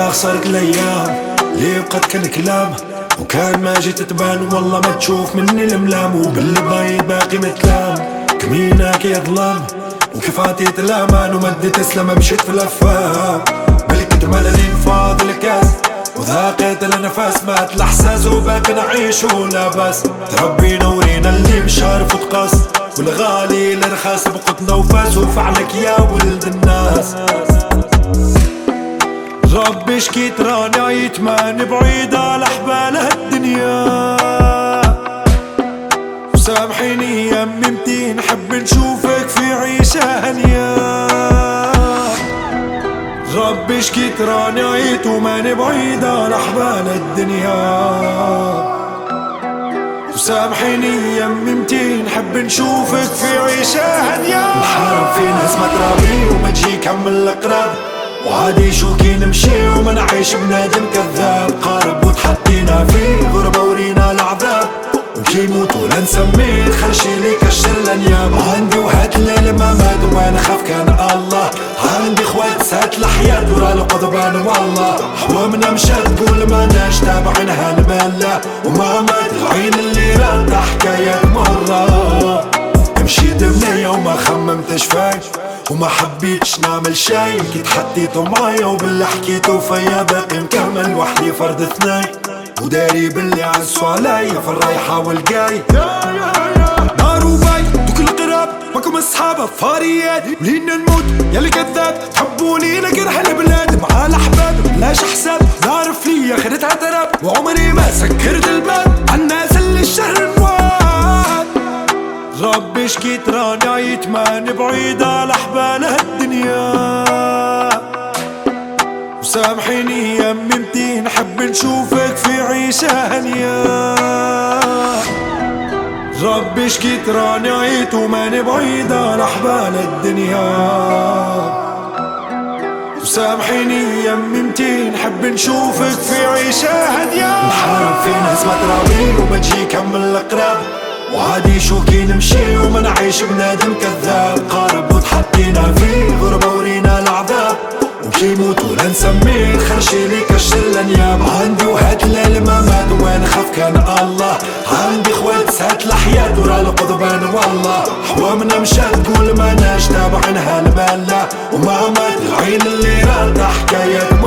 خسرت الايام اللي بقت كان كلام، وكان ما جيت تبان والله ما تشوف مني الملام، وباللي باقي متلام كمينا كي ظلام، وكيف عطيت الامان ومديت اسلام مشيت في الافهام، بالكتر ملالين فاضل الكاس وذاقيت الانفاس، مات الاحساس وباقي نعيش ولاباس، تربينا ورينا اللي مش عارف تقاس، والغالي الارخاص بقتنا وفاس، وفعلك يا ولد الناس. ربي شكيت راني عيت ماني بعيد على حبال هالدنيا، وسامحيني يا امي نحب نشوفك في عيشة هنية. ربي شكيت راني عيت وماني بعيد على حبال الدنيا، وسامحيني يا امي نحب نشوفك في عيشة هنية. الحرام في ناس ما ترابي وما تجي كمل القراب، وعادي شو كي نمشي وما نعيش بنادم كذاب، قارب وتحطينا في غربة ورينا العذاب، وكي موت ولا نسميه خرشي لي كشر الانياب. عندي وهات الليل ما مات وانا خاف كان الله، عندي خوات سات الحياة ورا القضبان والله، حوامنا مشات تقول ما ناش تابعينها المالة، وما مات العين اللي راد حكايات مرة. مشيت بنية وما خممتش فاي وما حبيتش نعمل شي، كي تحديتو معايا وباللي حكيتو فيا باقي مكمل وحدي فرد اثنين، وداري باللي عزو عليا في الرايحة والجاي. نار وباي دوك القراب ماكم الصحابة فاريات، ولين نموت ياللي كذاب تحبوني لجرح البلاد، مع الاحباب بلاش حساب، نعرف ليا خدتها تراب، وعمري ما سكرت الباب عالناس اللي الشهر نواد. ربي شكيت راني عيت ماني بعيد على حبال هالدنيا، وسامحيني يا امي نحب نشوفك في عيشة هنية. ربي شكيت راني عيت وماني بعيد على حبال الدنيا، وسامحيني يا امي نحب نشوفك في عيشة هنية. الحرام في ناس ما تراوي وما تجي كمل القراب، وعادي شو كي نمشي وما نعيش بنادم كذاب، قارب وتحطينا في غربة ورينا العذاب، وكي موت ولا نسميه خرشي لي كشر الانياب. عندي وهات الليل ما مات وانا خاف كان الله، عندي خوات سات الحياة ورا القضبان والله، حوامنا مشات تقول ما ناش تابعينها المالة، وما مات العين اللي راد حكايات